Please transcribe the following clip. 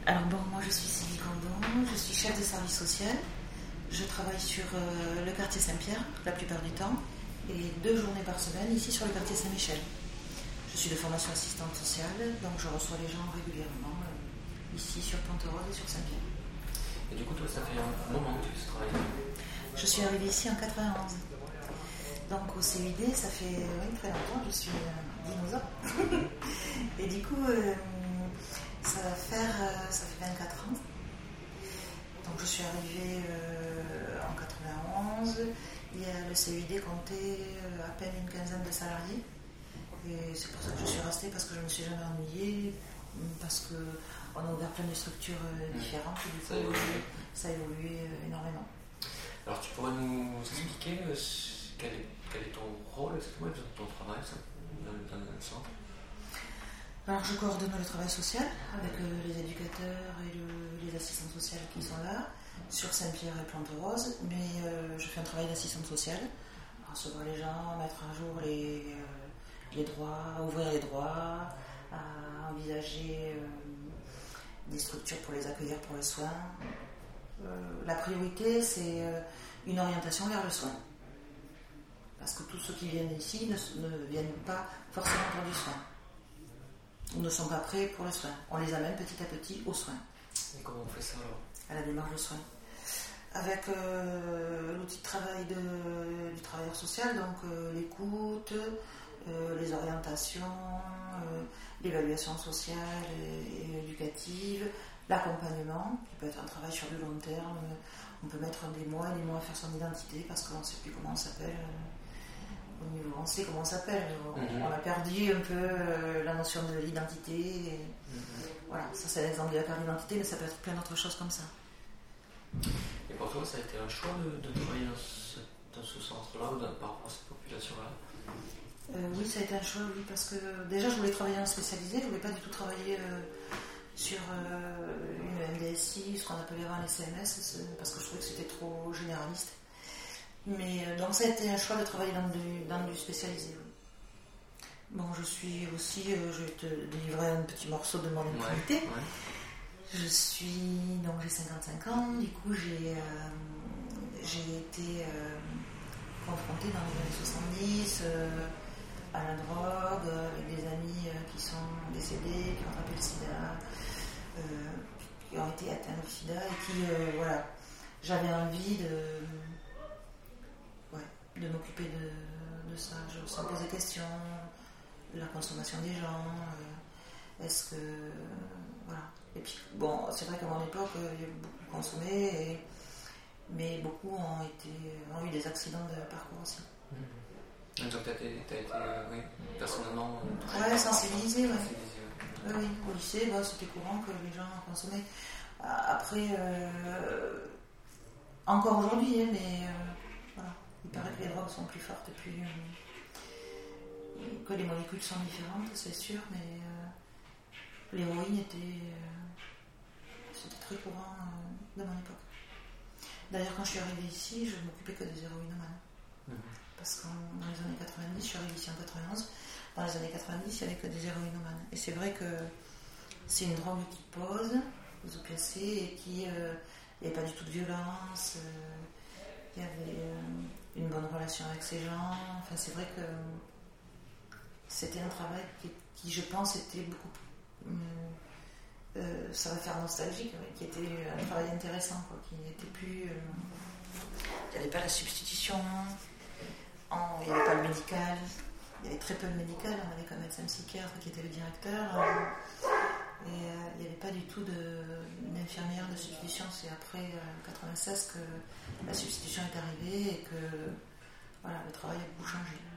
Alors bon, moi je suis Sylvie Condon, je suis chef de service social. Je travaille sur le quartier Saint-Pierre la plupart du temps et 2 journées par semaine ici sur le quartier Saint-Michel. Je suis de formation assistante sociale, donc je reçois les gens régulièrement ici sur Pont-Rose et sur Saint-Pierre. Et du coup, toi, ça fait un moment que tu travailles. Je suis arrivée ici en 91. Donc au CUD, ça fait très longtemps, je suis un dinosaure. Et du coup, ça fait 24 ans. Donc je suis arrivée en 91. Le CUD comptait à peine une quinzaine de salariés. Et c'est pour ça que je suis restée, parce que je ne me suis jamais ennuyée, parce qu'on a ouvert plein de structures différentes. Et du coup, ça a évolué énormément. Alors tu pourrais nous expliquer quel est ton rôle, ton travail dans le centre? Alors je coordonne le travail social avec les éducateurs et les assistantes sociales qui sont là, sur Saint-Pierre et Plante-Rose, mais je fais un travail d'assistante sociale, recevoir les gens, mettre à jour les droits, ouvrir les droits, à envisager des structures pour les accueillir pour le soin. La priorité, c'est une orientation vers le soin. Parce que tous ceux qui viennent ici ne viennent pas forcément pour du soin. Ils ne sont pas prêts pour le soin. On les amène petit à petit au soin. Et comment on fait ça alors? À la démarche de soin. Avec l'outil de travail du travailleur social, donc l'écoute, les orientations, l'évaluation sociale et éducative, l'accompagnement, qui peut être un travail sur du long terme. On peut mettre des mois et des mois à faire son identité parce qu'on ne sait plus comment on s'appelle. On sait comment on s'appelle, on a perdu un peu la notion de l'identité. Voilà, ça c'est l'exemple de la carte d'identité, mais ça peut être plein d'autres choses comme ça. Et pour toi, ça a été un choix de travailler dans ce centre-là ou par rapport à cette population-là? Oui, ça a été un choix, oui, parce que déjà je voulais travailler en spécialisé, je ne voulais pas du tout travailler sur une MDSI, ce qu'on appelait avant les CMS, parce que je trouvais que c'était trop généraliste. Mais donc ça a été un choix de travailler dans du spécialisé. Oui. Bon, je suis aussi, je vais te délivrer un petit morceau de mon intimité. J'ai 55 ans, du coup j'ai été confrontée dans les années 70 à la drogue, avec des amis qui sont décédés, qui ont attrapé le sida, qui ont été atteints du sida et qui, j'avais envie de m'occuper de ça. Je me suis posé des questions, la consommation des gens, est-ce que... Voilà. Et puis, bon, c'est vrai qu'à mon époque, il y a beaucoup consommé, mais beaucoup ont eu des accidents de parcours aussi. Donc tu as été personnellement... sensibilisée, oui. Au lycée, c'était courant que les gens consommaient. Après, encore aujourd'hui, mais... voilà. Il paraît que les drogues sont plus fortes que les molécules sont différentes, c'est sûr, mais l'héroïne c'était très courant de mon époque. D'ailleurs, quand je suis arrivée ici, je ne m'occupais que des héroïnomanes. Parce que dans les années 90, je suis arrivée ici en 91, dans les années 90, il n'y avait que des héroïnomanes. Et c'est vrai que c'est une drogue qui pose, les opiacés, et qui... il n'y avait pas du tout de violence, il y avait... une bonne relation avec ces gens. Enfin, c'est vrai que c'était un travail qui je pense, était beaucoup... ça va faire nostalgique, mais qui était un travail intéressant, qui n'était plus... il n'y avait pas la substitution, il n'y avait pas le médical, il y avait très peu de médical, on avait qu'un médecin psychiatre qui était le directeur, et il n'y avait pas du tout d'infirmière de substitution. C'est après 1996 que la substitution est arrivée et que le travail a beaucoup changé.